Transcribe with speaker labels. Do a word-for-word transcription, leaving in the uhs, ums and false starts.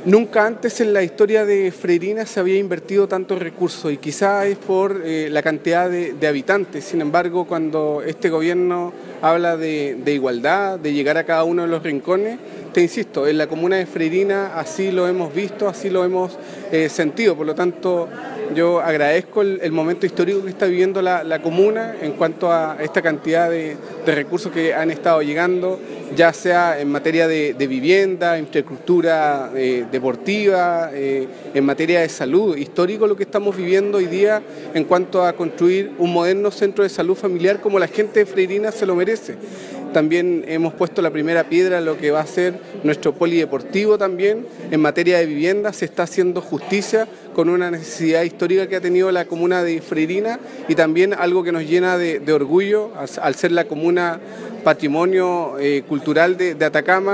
Speaker 1: Nunca antes en la historia de Freirina se había invertido tantos recursos y quizá es por eh, la cantidad de, de habitantes. Sin embargo, cuando este gobierno habla de, de igualdad, de llegar a cada uno de los rincones, te insisto, en la comuna de Freirina así lo hemos visto, así lo hemos eh, sentido. Por lo tanto, yo agradezco el, el momento histórico que está viviendo la, la comuna en cuanto a esta cantidad de, de recursos que han estado llegando, ya sea en materia de, de vivienda, infraestructura eh, deportiva, eh, en materia de salud. Histórico lo que estamos viviendo hoy día en cuanto a construir un moderno centro de salud familiar como la gente de Freirina se lo merece. También hemos puesto la primera piedra en lo que va a ser nuestro polideportivo también. En materia de vivienda se está haciendo justicia con una necesidad histórica que ha tenido la comuna de Freirina y también algo que nos llena de, de orgullo al, al ser la comuna patrimonio eh, cultural de, de Atacama.